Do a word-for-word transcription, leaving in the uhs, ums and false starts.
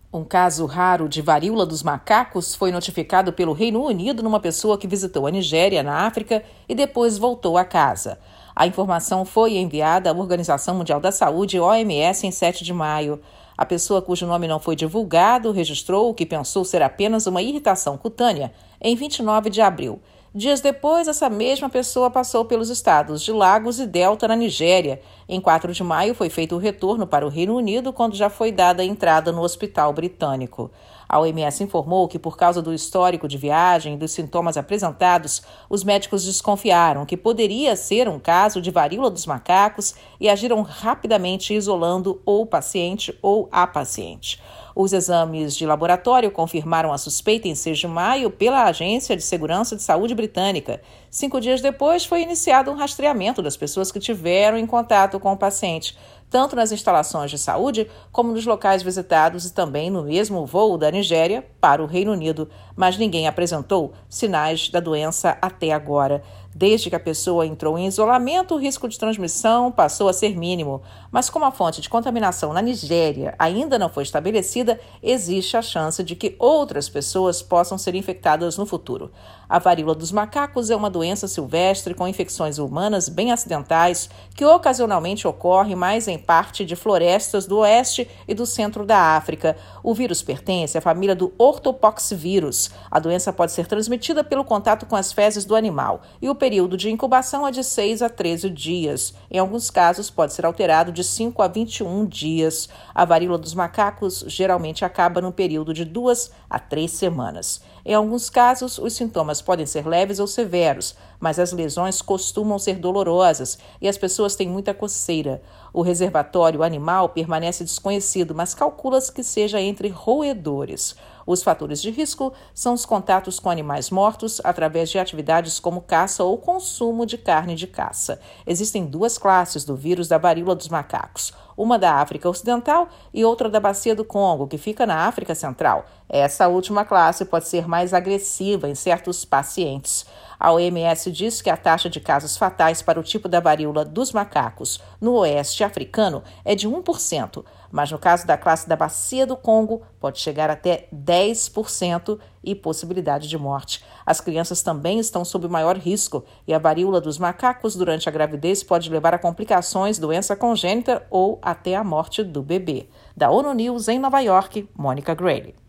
Um caso raro de varíola dos macacos foi notificado pelo Reino Unido numa pessoa que visitou a Nigéria, na África, e depois voltou a casa. A informação foi enviada à Organização Mundial da Saúde, O M S, em sete de maio. A pessoa cujo nome não foi divulgado registrou o que pensou ser apenas uma irritação cutânea em vinte e nove de abril. Dias depois, essa mesma pessoa passou pelos estados de Lagos e Delta, na Nigéria. Em quatro de maio, foi feito o retorno para o Reino Unido, quando já foi dada a entrada no hospital britânico. A O M S informou que, por causa do histórico de viagem e dos sintomas apresentados, os médicos desconfiaram que poderia ser um caso de varíola dos macacos e agiram rapidamente isolando ou o paciente ou a paciente. Os exames de laboratório confirmaram a suspeita em seis de maio pela Agência de Segurança de Saúde britânica. Cinco dias depois, foi iniciado um rastreamento das pessoas que tiveram em contato com o paciente, tanto nas instalações de saúde como nos locais visitados e também no mesmo voo da Nigéria para o Reino Unido, mas ninguém apresentou sinais da doença até agora. Desde que a pessoa entrou em isolamento, o risco de transmissão passou a ser mínimo, mas como a fonte de contaminação na Nigéria ainda não foi estabelecida, existe a chance de que outras pessoas possam ser infectadas no futuro. A varíola dos macacos é uma doença silvestre com infecções humanas bem acidentais que ocasionalmente ocorre mais em parte de florestas do oeste e do centro da África. O vírus pertence à família do ortopoxvírus. A doença pode ser transmitida pelo contato com as fezes do animal e o período de incubação é de seis a treze dias. Em alguns casos, pode ser alterado de cinco a vinte e um dias. A varíola dos macacos geralmente acaba no período de duas a três semanas. Em alguns casos, os sintomas podem ser leves ou severos, mas as lesões costumam ser dolorosas e as pessoas têm muita coceira. O reservatório animal permanece desconhecido, mas calcula-se que seja entre roedores. Os fatores de risco são os contatos com animais mortos através de atividades como caça ou consumo de carne de caça. Existem duas classes do vírus da varíola dos macacos, uma da África Ocidental e outra da Bacia do Congo, que fica na África Central. Essa última classe pode ser mais agressiva em certos pacientes. A O M S diz que a taxa de casos fatais para o tipo da varíola dos macacos no oeste africano é de um por cento, mas no caso da classe da Bacia do Congo pode chegar até dez por cento e possibilidade de morte. As crianças também estão sob maior risco e a varíola dos macacos durante a gravidez pode levar a complicações, doença congênita ou até a morte do bebê. Da ONU News em Nova York, Mônica Grayle.